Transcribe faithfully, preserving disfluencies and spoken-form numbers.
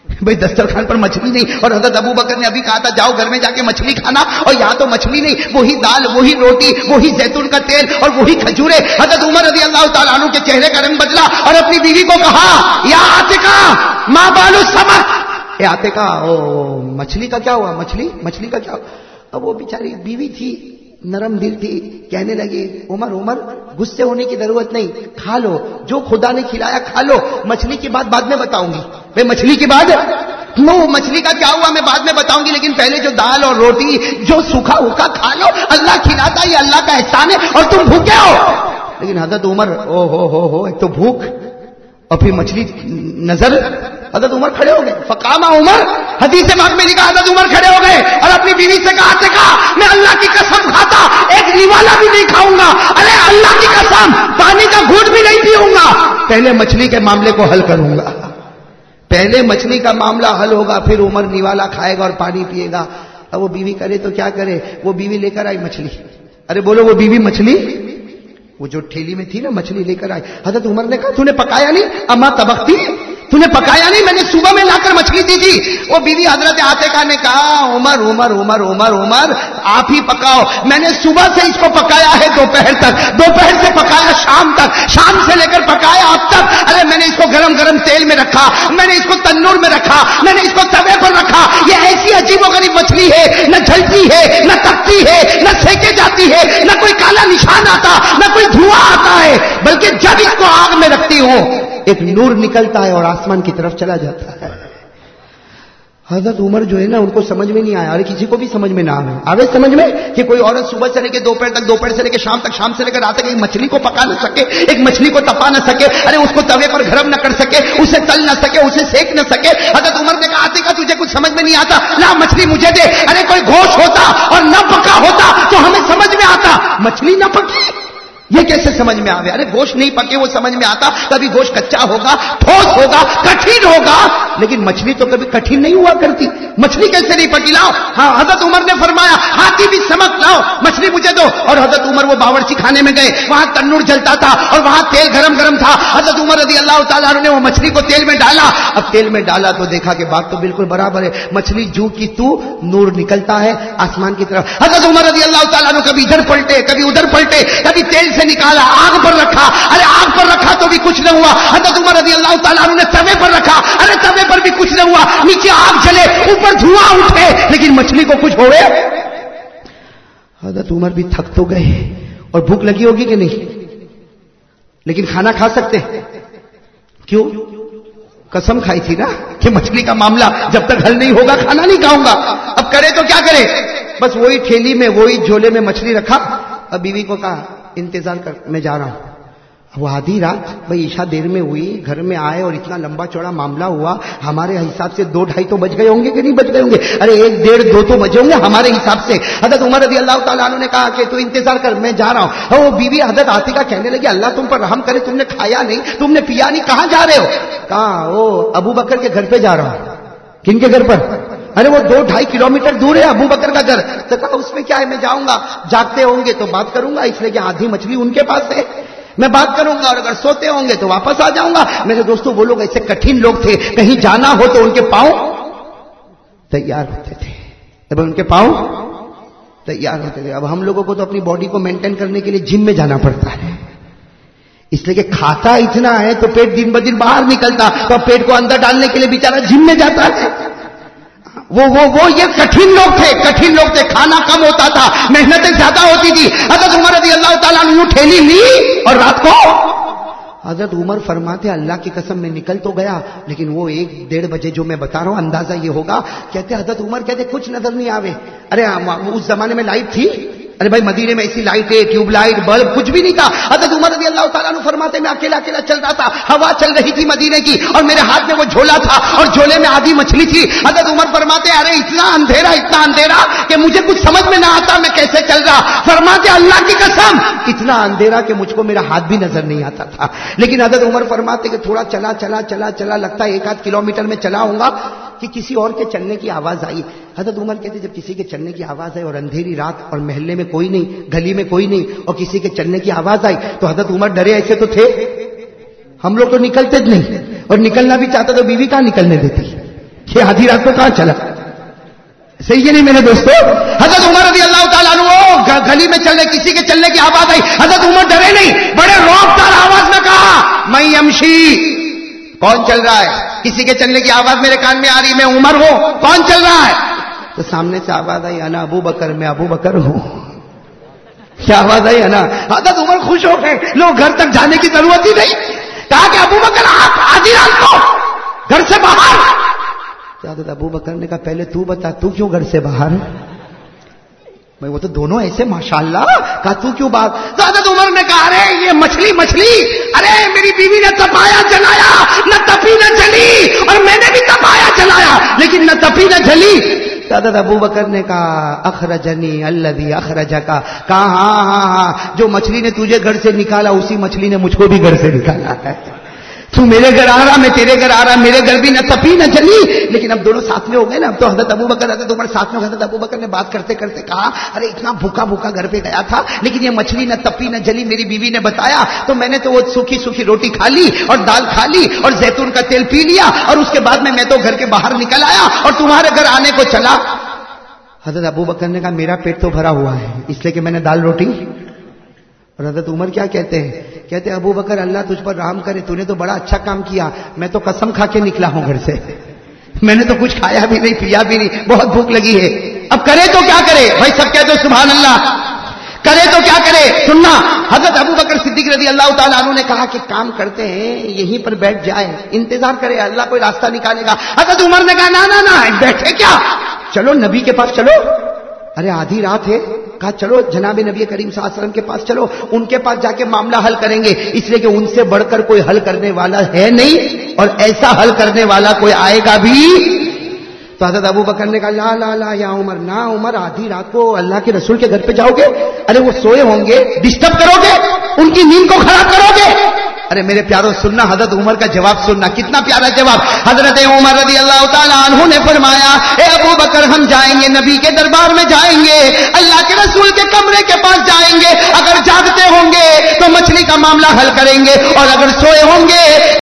بھئی دسترخوان پر مچھلی نہیں، اور حضرت ابو بکر نے ابھی کہا تھا جاؤ گھر میں جا کے مچھلی کھانا، اور یہاں تو مچھلی نہیں، وہی دال، وہی روٹی، وہی زیتون کا تیل اور وہی کھجورے۔ حضرت عمر رضی اللہ تعالیٰ عنہ کے چہرے کا رنگ بدلا اور اپنی بیوی کو کہا یا عاتقہ ما بال السمک، اے عاتقہ او مچھلی کا کیا ہوا، مچھلی مچھلی کا کیا ہوا؟ اب وہ بیچاری بیوی تھی، نرم دل تھی، کہنے لگی عمر عمر غصے ہونے کی ضرورت نہیں، کھا لو جو خدا نے کھلایا کھا لو، مچھلی کی بات بعد میں بتاؤں گی۔ بھئی مچھلی کی بات نو مچھلی کا کیا ہوا میں بعد میں بتاؤں گی، لیکن پہلے جو دال اور روٹی جو سوکھا ہوکا کھا لو، اللہ کھلاتا یہ اللہ کا احسان ہے اور تم بھوکے ہو۔ لیکن حضرت عمر او ہو ہو ہو ایک تو بھوک اور پھر مچھلی نظر، حضرت عمر کھڑے ہو گئے، فقام عمر، حدیث پاک میں لکھا حضرت عمر کھڑے ہو گئے اور اپنی بیوی سے کہا سے کہا میں اللہ کی قسم کھاتا ایک نوالا بھی نہیں کھاؤں گا، ارے اللہ کی قسم پانی کا گھونٹ بھی نہیں پیوں گا، پہلے مچھلی کے معاملے کو حل کروں گا، پہلے مچھلی کا معاملہ حل ہوگا، پھر عمر نوالا کھائے گا اور پانی پیے گا۔ اب وہ بیوی کرے تو کیا کرے، وہ بیوی لے کر آئی مچھلی، ارے بولو وہ بیوی مچھلی، وہ جو ٹھیلی میں تھی نا مچھلی لے کر آئی۔ حضرت عمر نے کہا تو نے پکایا نہیں، اما طبختی، تو نے پکایا نہیں، میں نے صبح میں لا کر مچھلی دی تھی۔ وہ بیوی حضرت عاتقہ نے کہا عمر عمر عمر عمر عمر آپ ہی پکاؤ، میں نے صبح سے اس کو پکایا ہے دوپہر تک، دوپہر سے پکایا شام تک، شام سے لے کر پکایا اب تک، ارے میں نے اس کو گرم گرم تیل میں رکھا، میں نے اس کو تنور میں رکھا، میں نے اس کو توے پر رکھا، یہ ایسی عجیب و غریب مچھلی ہے، نہ جلتی ہے نہ تپتی ہے نہ سینکے جاتی ہے، نہ کوئی کالا نشان آتا نہ کوئی دھواں آتا ہے، بلکہ جب اس کو آگ میں رکھتی ہوں ایک نور نکلتا ہے اور آسمان کی طرف چلا جاتا ہے۔ حضرت عمر جو ہے نا ان کو سمجھ میں نہیں آیا، اور کسی کو بھی سمجھ میں نہ آئے آوے سمجھ میں کہ کوئی عورت صبح سے لے کے دوپہر تک، دوپہر سے لے کے شام تک، شام سے لے کر رات تک ایک مچھلی کو پکا نہ سکے، ایک مچھلی کو تپا نہ سکے، ارے اس کو توے پر گرم نہ کر سکے، اسے تل نہ سکے، اسے سیک نہ سکے۔ حضرت عمر نے کہا عاتقہ تجھے کچھ سمجھ میں نہیں آتا، لا مچھلی مجھے دے، ارے کوئی گوشت ہوتا اور نہ پکا ہوتا تو ہمیں سمجھ میں آتا، مچھلی نہ پکی یہ کیسے سمجھ میں آوے، ارے گوشت نہیں پکے وہ سمجھ میں آتا، کبھی گوشت کچا ہوگا، ٹھوس ہوگا، کٹھن ہوگا، لیکن مچھلی تو کبھی کٹھن نہیں ہوا کرتی، مچھلی کیسے نہیں پکی، لاؤ۔ ہاں حضرت عمر نے فرمایا ہاتھی بھی سمک لاؤ، مچھلی مجھے دو، اور حضرت عمر وہ باورچی خانے میں گئے، وہاں تنور جلتا تھا اور وہاں تیل گرم گرم تھا، حضرت عمر رضی اللہ تعالیٰ عنہ نے وہ مچھلی کو تیل میں ڈالا، اب تیل میں ڈالا تو دیکھا کہ بات تو بالکل برابر ہے، مچھلی جو کی تو نور نکلتا ہے آسمان کی طرف۔ حضرت عمر رضی اللہ تعالیٰ عنہ کبھی ادھر پلٹے کبھی ادھر پلٹے، کبھی تیل سے نکالا آگ پر رکھا، ارے آگ پر رکھا تو بھی کچھ نہ ہوا، حضرت عمر رضی اللہ تعالیٰ عنہ نے توے پر رکھا، ارے توے پر بھی کچھ نہ ہوا، نیچے آگ جلے اوپر دھواں اٹھے لیکن مچھلی کو کچھ ہوئے۔ حضرت عمر بھی تھک تو گئے اور بھوک لگی ہوگی کہ نہیں، لیکن کھانا کھا سکتے، کیوں؟ قسم کھائی تھی نا کہ مچھلی کا معاملہ جب تک حل نہیں ہوگا کھانا نہیں کھاؤں گا، اب کرے تو کیا کرے، بس وہی ٹھیلی میں وہی جھولے میں مچھلی رکھا، اب بیوی کو کہا انتظار کر میں جا رہا ہوں۔ وہ آدھی رات بھائی عشاء دیر میں ہوئی، گھر میں آئے اور اتنا لمبا چوڑا معاملہ ہوا، ہمارے حساب سے دو ڈھائی تو بج گئے ہوں گے کہ نہیں بج گئے ہوں گے، ارے ایک ڈیڑھ دو تو بجے ہوں گے ہمارے حساب سے۔ حضرت عمر رضی اللہ تعالیٰ عنہ نے کہا کہ تو انتظار کر میں جا رہا ہوں، اور وہ بیوی حضرت عاتقہ کہنے لگی اللہ تم پر رحم کرے، تم نے کھایا نہیں، تم نے پیا نہیں، کہاں جا رہے ہو؟ کہاں وہ ابو بکر کے گھر پہ جا رہا ہوں۔ کن کے گھر پر؟ ارے وہ دو ڈھائی کلو میٹر دور ہے ابو بکر کا گھر۔ تو کہا اس میں کیا ہے، میں جاؤں گا، جاگتے ہوں گے تو بات کروں گا، اس لیے کہ آدھی مچھلی ان کے پاس ہے، میں بات کروں گا، اور اگر سوتے ہوں گے تو واپس آ جاؤں گا۔ میرے دوستوں وہ لوگ ایسے کٹھن لوگ تھے، کہیں جانا ہو تو ان کے پاؤں تیار ہوتے تھے، اب ان کے پاؤں تیار ہوتے تھے۔ اب ہم لوگوں کو تو اپنی باڈی کو مینٹین کرنے کے لیے جم میں جانا پڑتا ہے، اس لیے کہ کھاتا اتنا ہے تو پیٹ دن بدن باہر نکلتا، تو پیٹ کو اندر ڈالنے کے لیے بیچارہ جم میں جاتا ہے۔ وہ وہ وہ یہ کٹھن لوگ تھے، کٹھن لوگ تھے، کھانا کم ہوتا تھا، محنتیں زیادہ ہوتی تھی۔ حضرت عمر رضی اللہ تعالیٰ نے ٹھیلی لی اور رات کو حضرت عمر فرماتے اللہ کی قسم میں نکل تو گیا، لیکن وہ ایک ڈیڑھ بجے جو میں بتا رہا ہوں اندازہ یہ ہوگا، کہتے حضرت عمر کہتے کچھ نظر نہیں آوے، ارے اس زمانے میں لائٹ تھی، ارے بھائی مدینے میں ایسی لائٹ ہے، ٹیوب لائٹ بلب کچھ بھی نہیں تھا۔ حضرت عمر رضی اللہ تعالیٰ عنہ فرماتے میں اکیلا اکیلا چل رہا تھا، ہوا چل رہی تھی مدینے کی، اور میرے ہاتھ میں وہ جھولا تھا اور جھولے میں آدھی مچھلی تھی۔ حضرت عمر فرماتے ارے اتنا اندھیرا اتنا اندھیرا کہ مجھے کچھ سمجھ میں نہ آتا میں کیسے چل رہا۔ فرماتے اللہ کی قسم اتنا اندھیرا کہ مجھ کو میرا ہاتھ بھی نظر نہیں آتا تھا، لیکن حضرت عمر فرماتے کہ تھوڑا چلا چلا چلا چلا لگتا ہے ایک آدھ کلو میٹر میں چلا ہوں گا کہ کسی اور کے چلنے کی آواز آئی۔ حضرت عمر کہتے جب کسی کے چلنے کی آواز آئی اور اندھیری رات اور محلے میں کوئی نہیں، گلی میں کوئی نہیں، اور کسی کے چلنے کی آواز آئی تو حضرت عمر ڈرے ایسے تو تھے، ہم لوگ تو نکلتے نہیں، اور نکلنا بھی چاہتا تو بیوی کہاں نکلنے دیتی، یہ آدھی رات کو کہاں چلا؟ صحیح ہے نہیں میرے دوستو؟ حضرت عمر رضی اللہ تعالیٰ عنہ گلی میں چلنے کسی کے چلنے کی آواز آئی، حضرت عمر ڈرے نہیں، بڑے رعبدار آواز میں کہا میں یمشی، کون چل رہا ہے؟ کسی کے چلنے کی آواز میرے کان میں آ رہی، میں عمر ہوں، کون چل رہا ہے؟ تو سامنے سے آواز آئی انا ابو بکر، میں ابو بکر ہوں۔ کیا آواز آئی؟ انا۔ حضرت عمر خوش ہو گئے، لوگ گھر تک جانے کی ضرورت ہی نہیں، کہا کہ ابو بکر آپ آدھی رات کو گھر سے باہر۔ حضرت ابو بکر نے کہا پہلے تو بتا تو کیوں گھر سے باہر؟ میں وہ تو دونوں ایسے ماشاءاللہ، کہا تو کیوں باہر؟ تو حضرت عمر نے کہا ارے یہ مچھلی مچھلی، ارے میری بیوی نے تپایا جلایا، نہ تپی نہ جلی، اور میں نے بھی تپایا جلایا لیکن نہ تپی نہ جلی۔ حضرت ابو بکر نے کہا اخرجنی الذی اخرجک، کہا ہاں ہاں ہاں جو مچھلی نے تجھے گھر سے نکالا اسی مچھلی نے مجھ کو بھی گھر سے نکالا ہے۔ تو میرے گھر آ رہا، میں تیرے گھر آ رہا، میرے گھر بھی نہ تپی نہ جلی، لیکن اب دونوں ساتھ میں ہو گئے نا۔ اب تو حضرت ابو بکر حضرت عمر ساتھ میں۔ حضرت ابو بکر نے بات کرتے کرتے کہا ارے اتنا بھوکا بھوکا گھر پہ گیا تھا لیکن یہ مچھلی نہ تپی نہ جلی، میری بیوی نے بتایا تو میں نے تو وہ سوکھی سوکھی روٹی کھا لی اور دال کھا لی اور زیتون کا تیل پی لیا، اور اس کے بعد میں میں تو گھر کے باہر نکل آیا اور تمہارے گھر آنے کو چلا۔ حضرت ابو بکر نے کہا میرا پیٹ تو بھرا ہوا ہے اس لیے کہ میں نے دال روٹی۔ اور حضرت عمر کیا کہتے ہیں؟ کہتے ہیں ابو بکر اللہ تجھ پر رحم کرے، تو نے تو بڑا اچھا کام کیا، میں تو قسم کھا کے نکلا ہوں گھر سے، میں نے تو کچھ کھایا بھی نہیں پیا بھی نہیں، بہت بھوک لگی ہے، اب کرے تو کیا کرے؟ بھائی سب کہتے ہو سبحان اللہ، کرے تو کیا کرے؟ سننا، حضرت ابو بکر صدیق رضی اللہ تعالیٰ عنہ نے کہا کہ کام کرتے ہیں یہیں پر بیٹھ جائے، انتظار کرے اللہ کوئی راستہ نکالے گا۔ حضرت عمر نے کہا نا نا نا بیٹھے کیا، چلو نبی کے پاس چلو۔ ارے آدھی رات ہے، کہا چلو جناب نبی کریم صلی اللہ علیہ وسلم کے پاس چلو، ان کے پاس جا کے معاملہ حل کریں گے، اس لیے کہ ان سے بڑھ کر کوئی حل کرنے والا ہے نہیں، اور ایسا حل کرنے والا کوئی آئے گا بھی۔ تو حضرت ابو بکر نے کہا لا لا لا یا عمر، نہ عمر آدھی رات کو اللہ کے رسول کے گھر پہ جاؤ گے؟ ارے وہ سوئے ہوں گے، ڈسٹرب کرو گے، ان کی نیند کو خراب کرو گے۔ ارے میرے پیاروں سننا، حضرت عمر کا جواب سننا، کتنا پیارا جواب۔ حضرت عمر رضی اللہ تعالیٰ عنہ نے فرمایا اے ابو بکر ہم جائیں گے نبی کے دربار میں، جائیں گے اللہ کے رسول کے کمرے کے پاس جائیں گے، اگر جاگتے ہوں گے تو مچھلی کا معاملہ حل کریں گے، اور اگر سوئے ہوں گے